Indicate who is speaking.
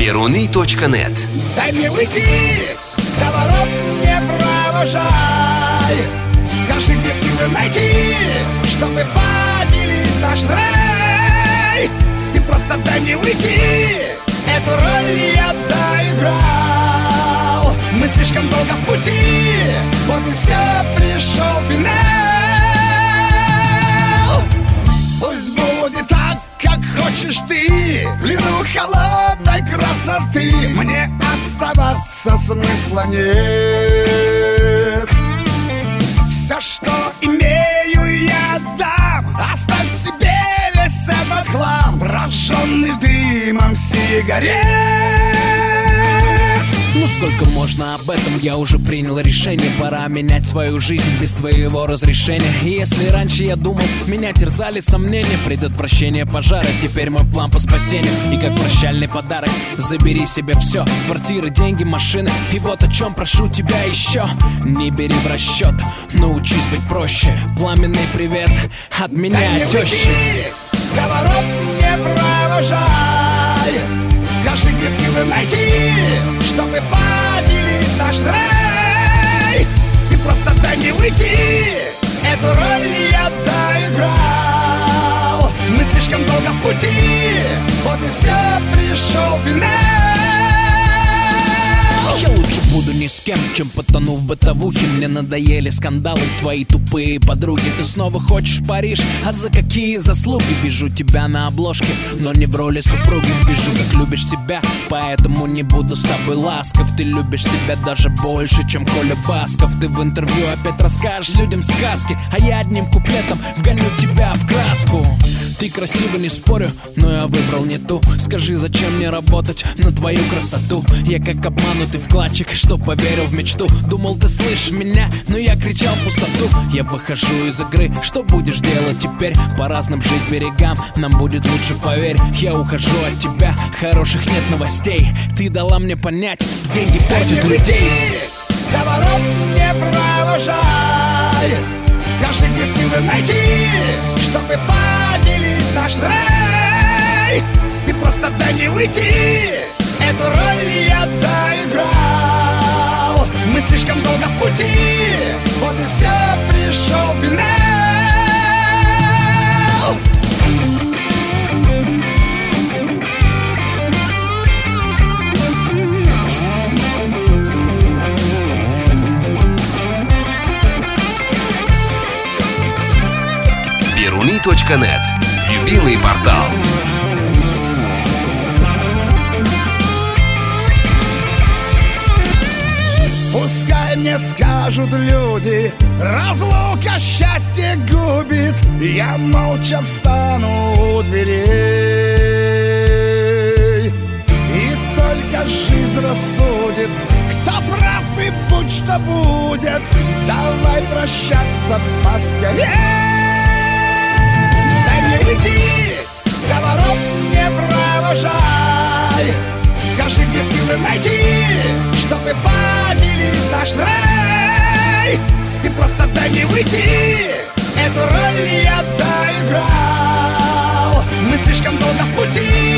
Speaker 1: Перуны.нет.
Speaker 2: Дай мне уйти, до ворот не провожай. Скажи, где силы найти, чтобы поделить наш рай. Ты просто дай мне уйти, эту роль я доиграл. Мы слишком долго в пути, вот и все, пришел финал. Пусть будет так, как хочешь ты, в плену холодной красоты. Мне оставаться смысла нет. Все, что имею, я отдам. Оставь себе весь этот хлам, прожженный дымом сигарет.
Speaker 3: Ну сколько можно об этом, я уже принял решение. Пора менять свою жизнь без твоего разрешения. И если раньше я думал, меня терзали сомнения, предотвращение пожара, теперь мой план по спасению. И как прощальный подарок, забери себе все: квартиры, деньги, машины. И вот о чем прошу тебя еще: не бери в расчет, научись быть проще. Пламенный привет от меня, тещи.
Speaker 2: До ворот не провожай. Скажи, где силы найти, чтобы поделить наш рай. Ты просто дай мне уйти, эту роль я доиграл. Мы слишком долго в пути, вот и все, пришел финал.
Speaker 3: Я лучше буду ни с кем, чем потону в бытовухе. Мне надоели скандалы, твои тупые подруги. Ты снова хочешь Париж, а за какие заслуги? Вижу тебя на обложке, но не в роли супруги. Вижу, как любишь себя, поэтому не буду с тобой ласков. Ты любишь себя даже больше, чем Коля Басков. Ты в интервью опять расскажешь людям сказки, а я одним куплетом вгоню тебя в краску. Ты красива, не спорю, но я выбрал не ту. Скажи, зачем мне работать на твою красоту? Я как обманутый вкладчик, что поверил в мечту. Думал, ты слышишь меня, но я кричал в пустоту. Я выхожу из игры, что будешь делать теперь? По разным жить берегам, нам будет лучше, поверь. Я ухожу от тебя, хороших нет новостей. Ты дала мне понять, деньги портят людей.
Speaker 2: До ворот не провожай. Скажи, где силы найти, чтобы поделить наш рай. Ты просто дай мне уйти, эту роль я доиграл. Мы слишком долго в пути, вот и все, пришел финал.
Speaker 1: Перуны.нет. Любимый портал.
Speaker 2: Пускай мне скажут люди, разлука счастье губит. Я молча встану у дверей, и только жизнь рассудит, кто прав и будь что будет. Давай прощаться поскорей. Дай мне уйти, до ворот не провожай. Скажи, где силы найти, чтобы поделить наш рай. Ты просто дай мне уйти, эту роль я доиграл. Мы слишком долго в пути,